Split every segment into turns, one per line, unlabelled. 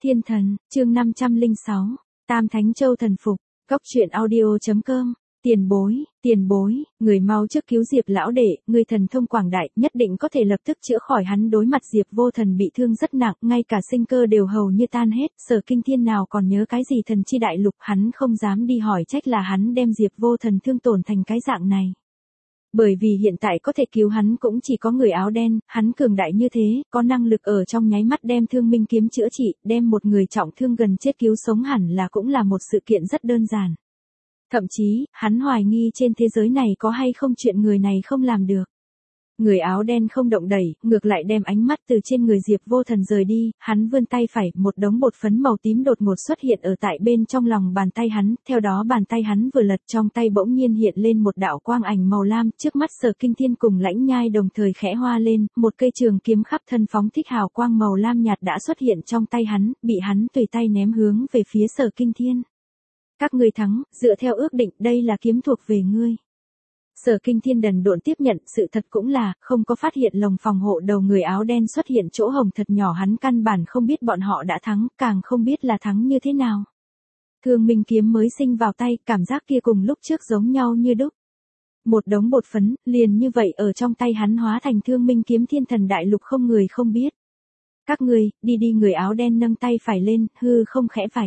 Thiên thần, chương 506, Tam Thánh Châu thần phục, Cóc truyện audio.com. Tiền bối, người mau trước cứu Diệp lão đệ, người thần thông quảng đại, nhất định có thể lập tức chữa khỏi hắn. Đối mặt Diệp Vô Thần bị thương rất nặng, ngay cả sinh cơ đều hầu như tan hết, Sở Kinh Thiên nào còn nhớ cái gì thần chi đại lục, hắn không dám đi hỏi trách là hắn đem Diệp Vô Thần thương tổn thành cái dạng này. Bởi vì hiện tại có thể cứu hắn cũng chỉ có người áo đen, hắn cường đại như thế, có năng lực ở trong nháy mắt đem Thương Minh kiếm chữa trị, đem một người trọng thương gần chết cứu sống hẳn là cũng là một sự kiện rất đơn giản. Thậm chí, hắn hoài nghi trên thế giới này có hay không chuyện người này không làm được. Người áo đen không động đẩy, ngược lại đem ánh mắt từ trên người Diệp Vô Thần rời đi, hắn vươn tay phải, một đống bột phấn màu tím đột ngột xuất hiện ở tại bên trong lòng bàn tay hắn, theo đó bàn tay hắn vừa lật trong tay bỗng nhiên hiện lên một đạo quang ảnh màu lam, trước mắt Sở Kinh Thiên cùng Lãnh Nhai đồng thời khẽ hoa lên, một cây trường kiếm khắp thân phóng thích hào quang màu lam nhạt đã xuất hiện trong tay hắn, bị hắn tùy tay ném hướng về phía Sở Kinh Thiên. Các ngươi thắng, dựa theo ước định, đây là kiếm thuộc về ngươi. Sở Kinh Thiên đần độn tiếp nhận, sự thật cũng là, không có phát hiện lồng phòng hộ đầu người áo đen xuất hiện chỗ hồng thật nhỏ, hắn căn bản không biết bọn họ đã thắng, càng không biết là thắng như thế nào. Thương Minh kiếm mới sinh vào tay, cảm giác kia cùng lúc trước giống nhau như đúc. Một đống bột phấn, liền như vậy ở trong tay hắn hóa thành Thương Minh kiếm thiên thần đại lục không người không biết. Các ngươi, đi người áo đen nâng tay phải lên, hư không khẽ vạch.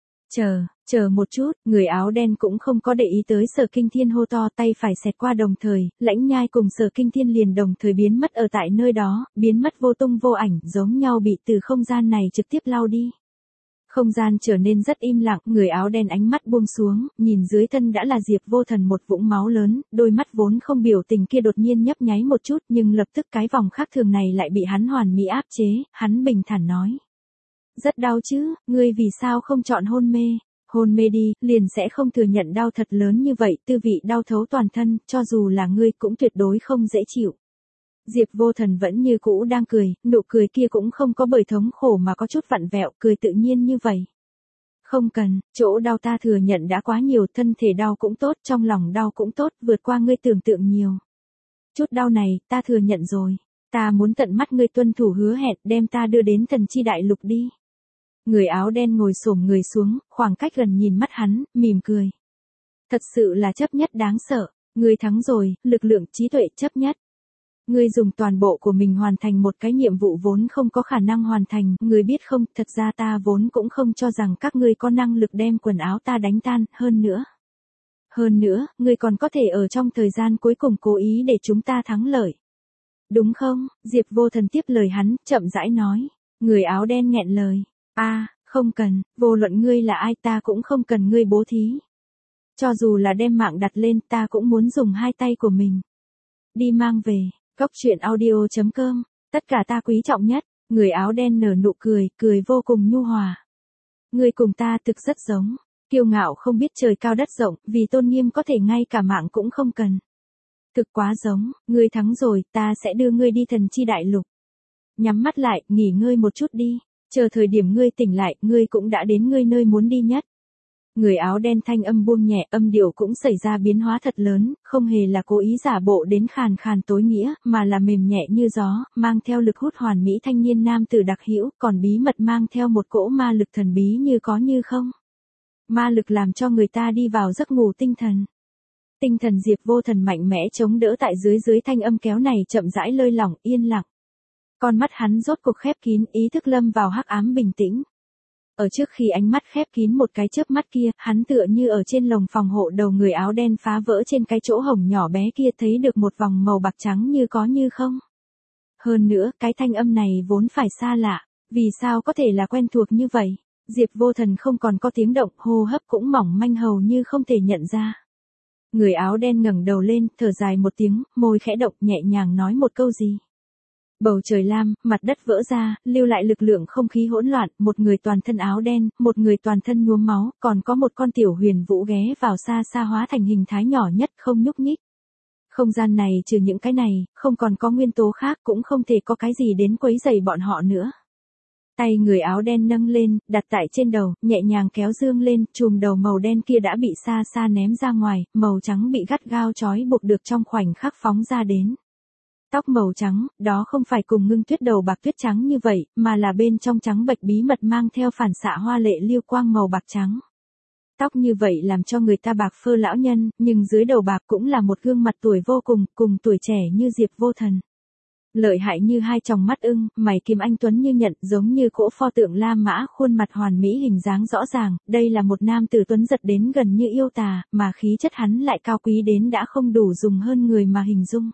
Chờ một chút, người áo đen cũng không có để ý tới Sở Kinh Thiên hô to, tay phải xẹt qua đồng thời, Lãnh Nhai cùng Sở Kinh Thiên liền đồng thời biến mất ở tại nơi đó, biến mất vô tung vô ảnh, giống nhau bị từ không gian này trực tiếp lao đi. Không gian trở nên rất im lặng, người áo đen ánh mắt buông xuống, nhìn dưới thân đã là Diệp Vô Thần một vũng máu lớn, đôi mắt vốn không biểu tình kia đột nhiên nhấp nháy một chút, nhưng lập tức cái vòng khác thường này lại bị hắn hoàn mỹ áp chế, hắn bình thản nói. Rất đau chứ, ngươi vì sao không chọn hôn mê? Hôn mê đi, liền sẽ không thừa nhận đau thật lớn như vậy, tư vị đau thấu toàn thân, cho dù là ngươi cũng tuyệt đối không dễ chịu. Diệp Vô Thần vẫn như cũ đang cười, nụ cười kia cũng không có bởi thống khổ mà có chút vặn vẹo, cười tự nhiên như vậy. Không cần, chỗ đau ta thừa nhận đã quá nhiều, thân thể đau cũng tốt, trong lòng đau cũng tốt, vượt qua ngươi tưởng tượng nhiều. Chút đau này, ta thừa nhận rồi. Ta muốn tận mắt ngươi tuân thủ hứa hẹn, đem ta đưa đến thần chi đại lục đi. Người áo đen ngồi xổm người xuống, khoảng cách gần nhìn mắt hắn, mỉm cười. Thật sự là chấp nhất đáng sợ, ngươi thắng rồi, lực lượng trí tuệ chấp nhất. Ngươi dùng toàn bộ của mình hoàn thành một cái nhiệm vụ vốn không có khả năng hoàn thành, ngươi biết không, thật ra ta vốn cũng không cho rằng các ngươi có năng lực đem quần áo ta đánh tan, hơn nữa, ngươi còn có thể ở trong thời gian cuối cùng cố ý để chúng ta thắng lợi. Đúng không? Diệp Vô Thần tiếp lời hắn, chậm rãi nói. Người áo đen nghẹn lời. Không cần, vô luận ngươi là ai ta cũng không cần ngươi bố thí. Cho dù là đem mạng đặt lên ta cũng muốn dùng hai tay của mình. Đi mang về, Cóc truyện audio.com, tất cả ta quý trọng nhất, người áo đen nở nụ cười, cười vô cùng nhu hòa. Ngươi cùng ta thực rất giống, kiêu ngạo không biết trời cao đất rộng, vì tôn nghiêm có thể ngay cả mạng cũng không cần. Thực quá giống, ngươi thắng rồi, ta sẽ đưa ngươi đi thần chi đại lục. Nhắm mắt lại, nghỉ ngơi một chút đi. Chờ thời điểm ngươi tỉnh lại, ngươi cũng đã đến ngươi nơi muốn đi nhất. Người áo đen thanh âm buông nhẹ, âm điệu cũng xảy ra biến hóa thật lớn, không hề là cố ý giả bộ đến khàn khàn tối nghĩa, mà là mềm nhẹ như gió, mang theo lực hút hoàn mỹ thanh niên nam tử đặc hữu, còn bí mật mang theo một cỗ ma lực thần bí như có như không. Ma lực làm cho người ta đi vào giấc ngủ tinh thần. Tinh thần Diệp Vô Thần mạnh mẽ chống đỡ tại dưới thanh âm kéo này chậm rãi lơi lỏng, yên lặng. Con mắt hắn rốt cuộc khép kín, ý thức lâm vào hắc ám bình tĩnh. Ở trước khi ánh mắt khép kín một cái chớp mắt kia, hắn tựa như ở trên lồng phòng hộ đầu người áo đen phá vỡ trên cái chỗ hổng nhỏ bé kia thấy được một vòng màu bạc trắng như có như không. Hơn nữa, cái thanh âm này vốn phải xa lạ, vì sao có thể là quen thuộc như vậy? Diệp Vô Thần không còn có tiếng động, hô hấp cũng mỏng manh hầu như không thể nhận ra. Người áo đen ngẩng đầu lên, thở dài một tiếng, môi khẽ động nhẹ nhàng nói một câu gì. Bầu trời lam, mặt đất vỡ ra, lưu lại lực lượng không khí hỗn loạn, một người toàn thân áo đen, một người toàn thân nhuốm máu, còn có một con tiểu huyền vũ ghé vào xa xa hóa thành hình thái nhỏ nhất không nhúc nhích. Không gian này trừ những cái này, không còn có nguyên tố khác cũng không thể có cái gì đến quấy rầy bọn họ nữa. Tay người áo đen nâng lên, đặt tại trên đầu, nhẹ nhàng kéo dương lên, chùm đầu màu đen kia đã bị xa xa ném ra ngoài, màu trắng bị gắt gao trói buộc được trong khoảnh khắc phóng ra đến. Tóc màu trắng, đó không phải cùng Ngưng Tuyết đầu bạc tuyết trắng như vậy, mà là bên trong trắng bệch bí mật mang theo phản xạ hoa lệ lưu quang màu bạc trắng. Tóc như vậy làm cho người ta bạc phơ lão nhân, nhưng dưới đầu bạc cũng là một gương mặt tuổi vô cùng tuổi trẻ như Diệp Vô Thần. Lợi hại như hai tròng mắt ưng, mày kiếm anh tuấn như nhận, giống như cỗ pho tượng La Mã, khuôn mặt hoàn mỹ hình dáng rõ ràng, đây là một nam tử tuấn giật đến gần như yêu tà, mà khí chất hắn lại cao quý đến đã không đủ dùng hơn người mà hình dung.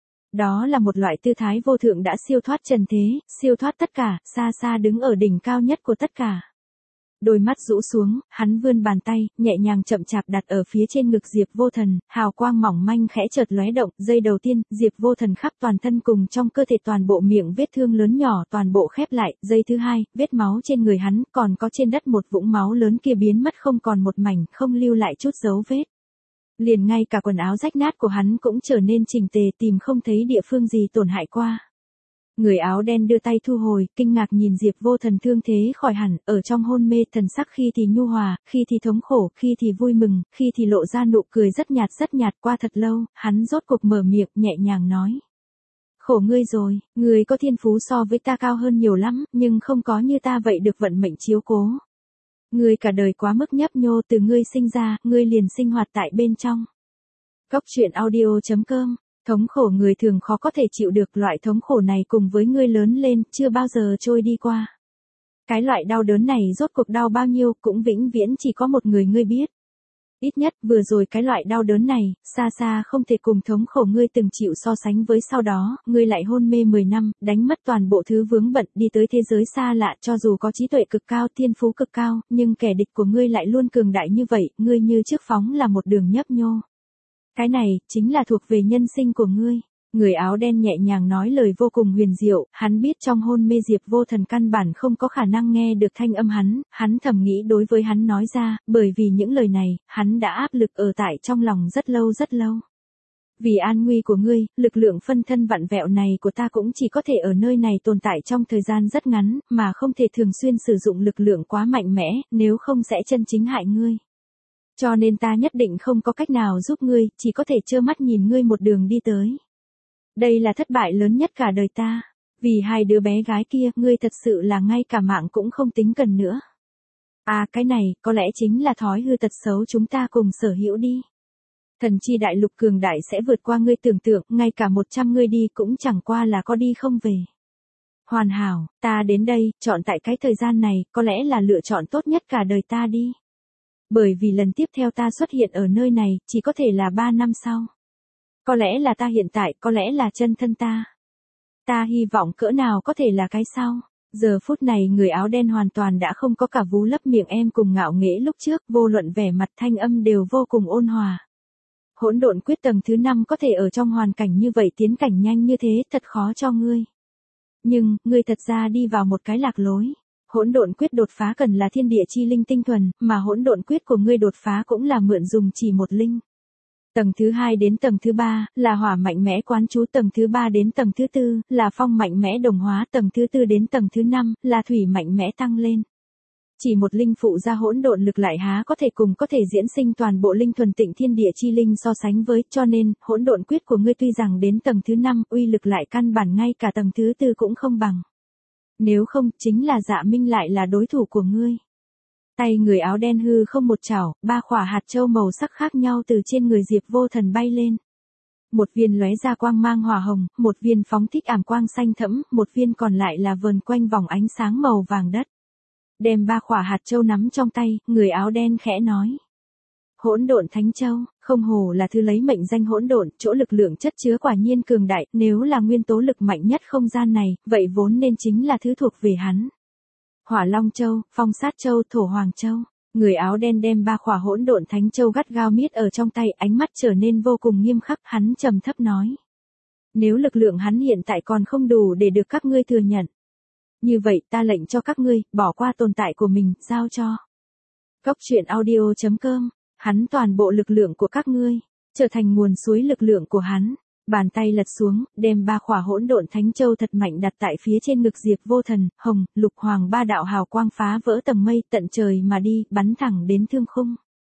Đó là một loại tư thái vô thượng đã siêu thoát trần thế, siêu thoát tất cả, xa xa đứng ở đỉnh cao nhất của tất cả. Đôi mắt rũ xuống, hắn vươn bàn tay, nhẹ nhàng chậm chạp đặt ở phía trên ngực Diệp Vô Thần, hào quang mỏng manh khẽ chợt lóe động, giây đầu tiên, Diệp Vô Thần khắp toàn thân cùng trong cơ thể toàn bộ miệng vết thương lớn nhỏ toàn bộ khép lại, giây thứ hai, vết máu trên người hắn, còn có trên đất một vũng máu lớn kia biến mất không còn một mảnh, không lưu lại chút dấu vết. Liền ngay cả quần áo rách nát của hắn cũng trở nên chỉnh tề, tìm không thấy địa phương gì tổn hại qua. Người áo đen đưa tay thu hồi, kinh ngạc nhìn Diệp Vô Thần thương thế khỏi hẳn, ở trong hôn mê thần sắc khi thì nhu hòa, khi thì thống khổ, khi thì vui mừng, khi thì lộ ra nụ cười rất nhạt qua thật lâu, hắn rốt cuộc mở miệng nhẹ nhàng nói. Khổ ngươi rồi, ngươi có thiên phú so với ta cao hơn nhiều lắm, nhưng không có như ta vậy được vận mệnh chiếu cố. Ngươi cả đời quá mức nhấp nhô, từ ngươi sinh ra, ngươi liền sinh hoạt tại bên trong. Cốc truyện audio.com. Thống khổ người thường khó có thể chịu được, loại thống khổ này cùng với ngươi lớn lên, chưa bao giờ trôi đi qua. Cái loại đau đớn này rốt cuộc đau bao nhiêu, cũng vĩnh viễn chỉ có một người ngươi biết. Ít nhất, vừa rồi cái loại đau đớn này, xa xa không thể cùng thống khổ ngươi từng chịu so sánh với sau đó, ngươi lại hôn mê 10 năm, đánh mất toàn bộ thứ vướng bận, đi tới thế giới xa lạ, cho dù có trí tuệ cực cao, thiên phú cực cao, nhưng kẻ địch của ngươi lại luôn cường đại như vậy, ngươi như trước phóng là một đường nhấp nhô. Cái này, chính là thuộc về nhân sinh của ngươi. Người áo đen nhẹ nhàng nói lời vô cùng huyền diệu, hắn biết trong hôn mê Diệp Vô Thần căn bản không có khả năng nghe được thanh âm hắn thầm nghĩ đối với hắn nói ra, bởi vì những lời này, hắn đã áp lực ở tại trong lòng rất lâu. Vì an nguy của ngươi, lực lượng phân thân vặn vẹo này của ta cũng chỉ có thể ở nơi này tồn tại trong thời gian rất ngắn, mà không thể thường xuyên sử dụng lực lượng quá mạnh mẽ, nếu không sẽ chân chính hại ngươi. Cho nên ta nhất định không có cách nào giúp ngươi, chỉ có thể trơ mắt nhìn ngươi một đường đi tới. Đây là thất bại lớn nhất cả đời ta. Vì hai đứa bé gái kia, ngươi thật sự là ngay cả mạng cũng không tính cần nữa. À, cái này, có lẽ chính là thói hư tật xấu chúng ta cùng sở hữu đi. Thần chi đại lục cường đại sẽ vượt qua ngươi tưởng tượng, ngay cả 100 ngươi đi cũng chẳng qua là có đi không về. Hoàn hảo, ta đến đây, chọn tại cái thời gian này, có lẽ là lựa chọn tốt nhất cả đời ta đi. Bởi vì lần tiếp theo ta xuất hiện ở nơi này, chỉ có thể là 3 năm sau. Có lẽ là ta hiện tại, có lẽ là chân thân ta. Ta hy vọng cỡ nào có thể là cái sau. Giờ phút này người áo đen hoàn toàn đã không có cả vú lấp miệng em cùng ngạo nghễ lúc trước, vô luận vẻ mặt thanh âm đều vô cùng ôn hòa. Hỗn độn quyết tầng thứ 5 có thể ở trong hoàn cảnh như vậy tiến cảnh nhanh như thế, thật khó cho ngươi. Nhưng, ngươi thật ra đi vào một cái lạc lối. Hỗn độn quyết đột phá cần là thiên địa chi linh tinh thuần, mà hỗn độn quyết của ngươi đột phá cũng là mượn dùng chỉ một linh. Tầng thứ 2 đến tầng thứ 3 là hỏa mạnh mẽ quán chú, tầng thứ 3 đến tầng thứ 4 là phong mạnh mẽ đồng hóa, tầng thứ 4 đến tầng thứ 5 là thủy mạnh mẽ tăng lên. Chỉ một linh phụ ra hỗn độn lực lại há có thể cùng có thể diễn sinh toàn bộ linh thuần tịnh thiên địa chi linh so sánh với, cho nên, hỗn độn quyết của ngươi tuy rằng đến tầng thứ 5, uy lực lại căn bản ngay cả tầng thứ 4 cũng không bằng. Nếu không, chính là Dạ Minh lại là đối thủ của ngươi. Tay người áo đen hư không một chảo, 3 khỏa hạt châu màu sắc khác nhau từ trên người Diệp Vô Thần bay lên. Một viên lóe ra quang mang hỏa hồng, một viên phóng thích ảm quang xanh thẫm, một viên còn lại là vờn quanh vòng ánh sáng màu vàng đất. Đem 3 khỏa hạt châu nắm trong tay, người áo đen khẽ nói. Hỗn độn thánh châu, không hồ là thứ lấy mệnh danh hỗn độn, chỗ lực lượng chất chứa quả nhiên cường đại, nếu là nguyên tố lực mạnh nhất không gian này, vậy vốn nên chính là thứ thuộc về hắn. Hỏa Long Châu, Phong Sát Châu, Thổ Hoàng Châu. Người áo đen đem 3 khỏa hỗn độn thánh châu gắt gao miết ở trong tay, ánh mắt trở nên vô cùng nghiêm khắc, hắn trầm thấp nói. Nếu lực lượng hắn hiện tại còn không đủ để được các ngươi thừa nhận. Như vậy ta lệnh cho các ngươi, bỏ qua tồn tại của mình, giao cho. Cốc truyện audio.com, hắn toàn bộ lực lượng của các ngươi, trở thành nguồn suối lực lượng của hắn. Bàn tay lật xuống, đem 3 khỏa hỗn độn thánh châu thật mạnh đặt tại phía trên ngực Diệp Vô Thần, hồng, lục hoàng 3 đạo hào quang phá vỡ tầng mây, tận trời mà đi, bắn thẳng đến thương khung.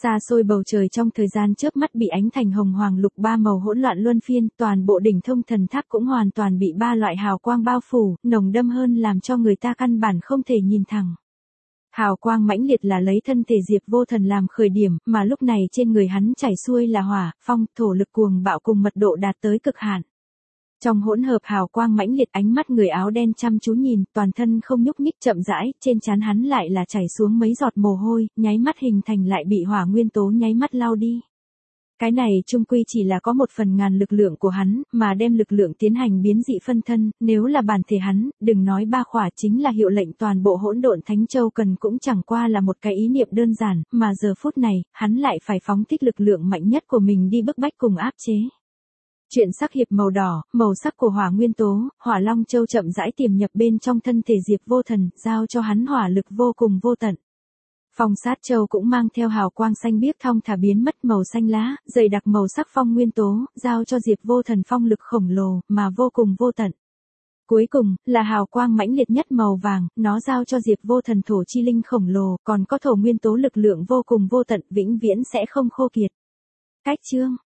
Xa xôi bầu trời trong thời gian chớp mắt bị ánh thành hồng hoàng lục ba màu hỗn loạn luân phiên, toàn bộ đỉnh Thông Thần Tháp cũng hoàn toàn bị ba loại hào quang bao phủ, nồng đậm hơn làm cho người ta căn bản không thể nhìn thẳng. Hào quang mãnh liệt là lấy thân thể Diệp Vô Thần làm khởi điểm, mà lúc này trên người hắn chảy xuôi là hỏa, phong, thổ lực cuồng bạo cùng mật độ đạt tới cực hạn. Trong hỗn hợp hào quang mãnh liệt, ánh mắt người áo đen chăm chú nhìn, toàn thân không nhúc nhích, chậm rãi, trên trán hắn lại là chảy xuống mấy giọt mồ hôi, nháy mắt hình thành lại bị hỏa nguyên tố nháy mắt lau đi. Cái này chung quy chỉ là có 1/1000 lực lượng của hắn, mà đem lực lượng tiến hành biến dị phân thân, nếu là bản thể hắn, đừng nói ba khỏa, chính là hiệu lệnh toàn bộ hỗn độn Thánh Châu cần cũng chẳng qua là một cái ý niệm đơn giản, mà giờ phút này, hắn lại phải phóng thích lực lượng mạnh nhất của mình đi bức bách cùng áp chế. Chuyện sắc hiệp màu đỏ, màu sắc của hỏa nguyên tố, Hỏa Long Châu chậm rãi tiềm nhập bên trong thân thể Diệp Vô Thần, giao cho hắn hỏa lực vô cùng vô tận. Phong Sát Châu cũng mang theo hào quang xanh biếc thong thả biến mất màu xanh lá, dày đặc màu sắc phong nguyên tố, giao cho Diệp Vô Thần phong lực khổng lồ, mà vô cùng vô tận. Cuối cùng, là hào quang mãnh liệt nhất màu vàng, nó giao cho Diệp Vô Thần thổ chi linh khổng lồ, còn có thổ nguyên tố lực lượng vô cùng vô tận, vĩnh viễn sẽ không khô kiệt. Cách chương